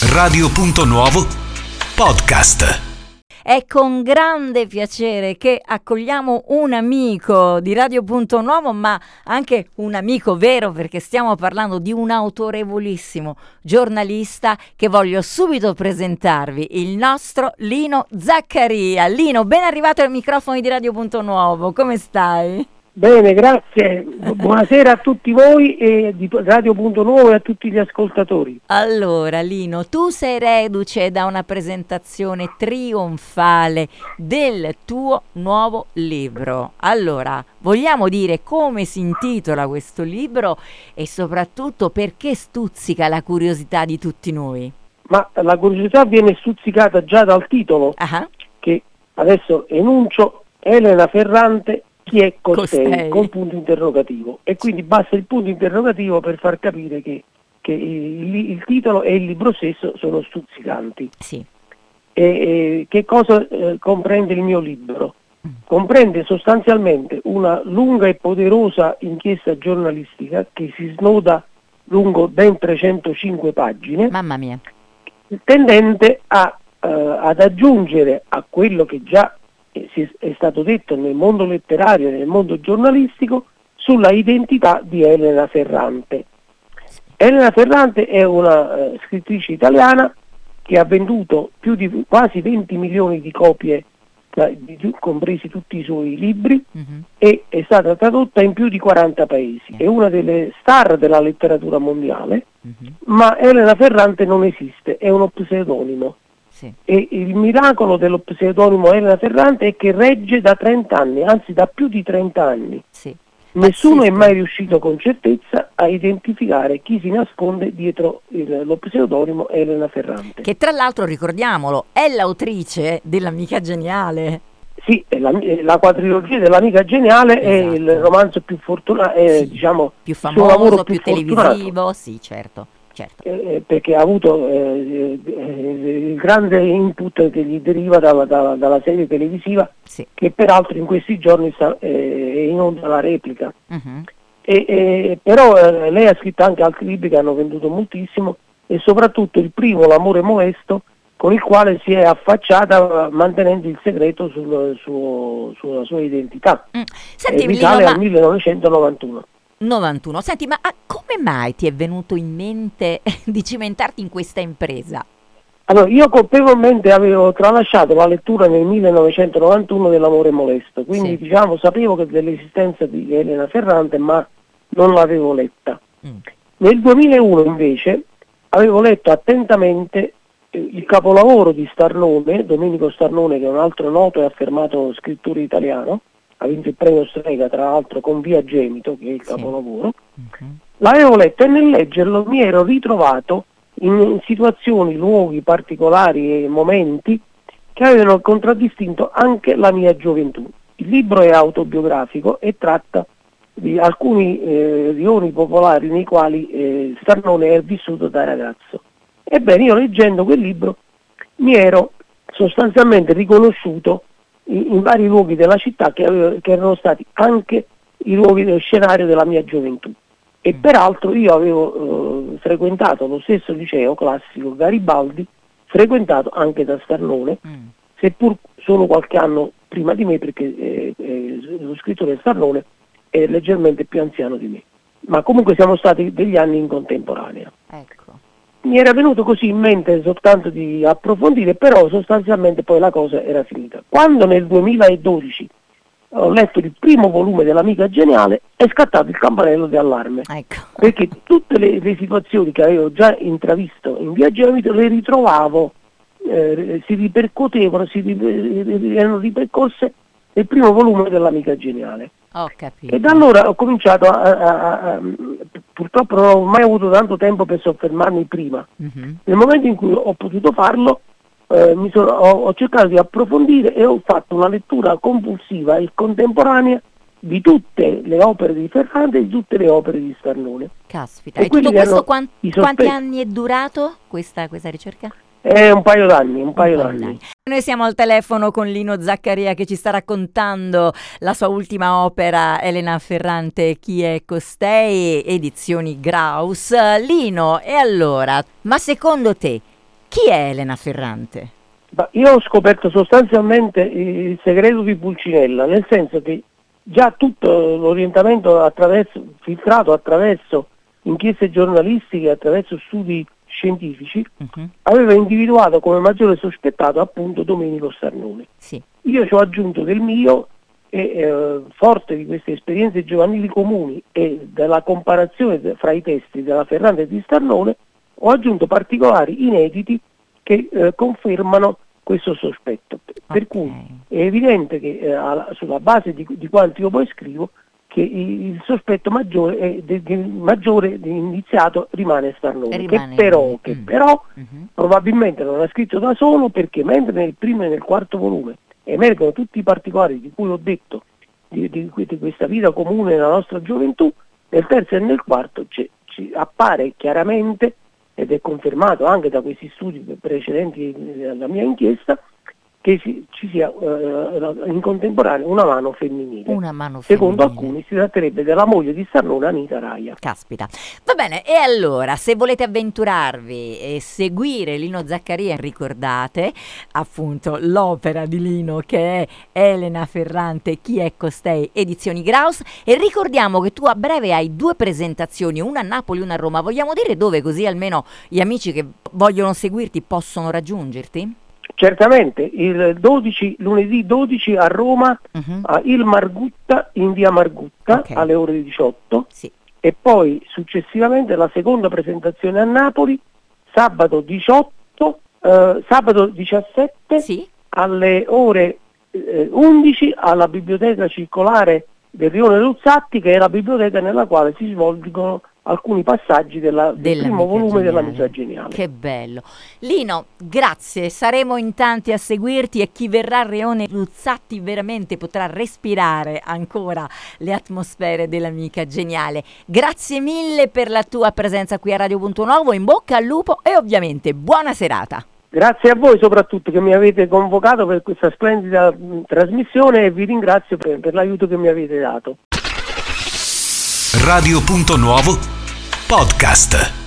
Radio.Nuovo Podcast. È con grande piacere che accogliamo un amico di Radio.Nuovo, ma anche un amico vero, perché stiamo parlando di un autorevolissimo giornalista che voglio subito presentarvi, il nostro Lino Zaccaria. Lino, ben arrivato ai microfoni di Radio.Nuovo, come stai? Bene, grazie. Buonasera a tutti voi e di Radio.Nuovo e a tutti gli ascoltatori. Allora, Lino, tu sei reduce da una presentazione trionfale del tuo nuovo libro. Allora, vogliamo dire come si intitola questo libro e soprattutto perché stuzzica la curiosità di tutti noi? Ma la curiosità viene stuzzicata già dal titolo, che adesso enuncio: Elena Ferrante, chi è costei? Con punto interrogativo. E quindi basta il punto interrogativo per far capire che il titolo e il libro stesso sono stuzzicanti. Sì. Che cosa comprende il mio libro? Comprende sostanzialmente una lunga e poderosa inchiesta giornalistica che si snoda lungo ben 305 pagine. Mamma mia. Tendente ad aggiungere a quello che già è stato detto nel mondo letterario e nel mondo giornalistico sulla identità di Elena Ferrante. Elena Ferrante è una scrittrice italiana che ha venduto più di quasi 20 milioni di copie, compresi tutti i suoi libri, e è stata tradotta in più di 40 paesi. È una delle star della letteratura mondiale, ma Elena Ferrante non esiste, è uno pseudonimo. E il miracolo dello pseudonimo Elena Ferrante è che regge da 30 anni, anzi da più di 30 anni. Nessuno è mai riuscito con certezza a identificare chi si nasconde dietro lo pseudonimo Elena Ferrante. Che tra l'altro, ricordiamolo, è l'autrice dell'Amica Geniale. Sì, la quadrilogia dell'Amica Geniale, è il romanzo più fortunato, più famoso, più televisivo, sì, certo. Perché ha avuto il grande input che gli deriva dalla serie televisiva, che peraltro in questi giorni è in onda la replica. Però lei ha scritto anche altri libri che hanno venduto moltissimo, e soprattutto il primo, L'amore molesto, con il quale si è affacciata mantenendo il segreto sulla sua identità. Risale al 1991. Senti, ma come mai ti è venuto in mente di cimentarti in questa impresa? Allora, io colpevolmente avevo tralasciato la lettura nel 1991 dell'amore molesto, quindi sapevo dell'esistenza di Elena Ferrante, ma non l'avevo letta. Nel 2001 invece avevo letto attentamente il capolavoro di Starnone, Domenico Starnone, che è un altro noto e affermato scrittore italiano. Ha vinto il premio Strega, tra l'altro, con Via Gemito, che è il capolavoro. L'avevo letto e nel leggerlo mi ero ritrovato in situazioni, luoghi particolari e momenti che avevano contraddistinto anche la mia gioventù. Il libro è autobiografico e tratta di alcuni rioni popolari nei quali Starnone è vissuto da ragazzo. Ebbene, io leggendo quel libro mi ero sostanzialmente riconosciuto in vari luoghi della città che erano stati anche i luoghi del scenario della mia gioventù. E peraltro io avevo frequentato lo stesso liceo classico Garibaldi, frequentato anche da Starnone, seppur solo qualche anno prima di me, perché lo scrittore Starnone è leggermente più anziano di me. Ma comunque siamo stati degli anni in contemporanea. Mi era venuto così in mente soltanto di approfondire, però sostanzialmente poi la cosa era finita. Quando nel 2012 ho letto il primo volume dell'Amica Geniale, è scattato il campanello di allarme, perché tutte le situazioni che avevo già intravisto in Via Gemito le ritrovavo, si ripercuotevano, erano ripercorse nel primo volume dell'Amica Geniale. Ho capito. E da allora ho cominciato purtroppo non ho mai avuto tanto tempo per soffermarmi prima. Nel momento in cui ho potuto farlo, ho cercato di approfondire e ho fatto una lettura compulsiva e contemporanea di tutte le opere di Ferrante e di tutte le opere di Starnone. Caspita, e tutto questo quanti anni è durato questa ricerca? Un paio d'anni. Noi siamo al telefono con Lino Zaccaria che ci sta raccontando la sua ultima opera, Elena Ferrante, Chi è costei, edizioni Graus. Lino, e allora, ma secondo te Chi è Elena Ferrante? Io ho scoperto sostanzialmente il segreto di Pulcinella, nel senso che già tutto l'orientamento filtrato attraverso inchieste giornalistiche, attraverso studi scientifici, aveva individuato come maggiore sospettato appunto Domenico Starnone. Sì. Io ci ho aggiunto del mio e forte di queste esperienze giovanili comuni e della comparazione fra i testi della Ferrante e di Starnone, ho aggiunto particolari inediti che confermano questo sospetto. Per cui è evidente che sulla base di quanto io poi scrivo, che il sospetto maggiore iniziato rimane Starnone, che però probabilmente non ha scritto da solo, perché mentre nel primo e nel quarto volume emergono tutti i particolari di cui ho detto di questa vita comune nella nostra gioventù, nel terzo e nel quarto ci appare chiaramente, ed è confermato anche da questi studi precedenti alla mia inchiesta, che ci sia in contemporanea una mano femminile. Secondo alcuni si tratterebbe della moglie di Starnone, Anita Raia. Caspita. Va bene, e allora, se volete avventurarvi e seguire Lino Zaccaria, ricordate appunto l'opera di Lino, che è Elena Ferrante, Chi è costei, edizioni Graus, e ricordiamo che tu a breve hai 2 presentazioni, una a Napoli e una a Roma. Vogliamo dire dove, così almeno gli amici che vogliono seguirti possono raggiungerti? Certamente, lunedì 12 a Roma, a Il Margutta, in via Margutta, alle ore 18, e poi successivamente la seconda presentazione a Napoli, sabato 17, alle ore 11, alla Biblioteca Circolare del Rione Luzzatti, che è la biblioteca nella quale si svolgono alcuni passaggi del primo volume dell'Amica Geniale. Che bello. Lino, grazie, saremo in tanti a seguirti, e chi verrà a Rione Luzzatti veramente potrà respirare ancora le atmosfere dell'Amica Geniale. Grazie mille per la tua presenza qui a Radio Punto Nuovo, in bocca al lupo e ovviamente buona serata. Grazie a voi soprattutto che mi avete convocato per questa splendida trasmissione, e vi ringrazio per l'aiuto che mi avete dato. Radio Punto Nuovo Podcast.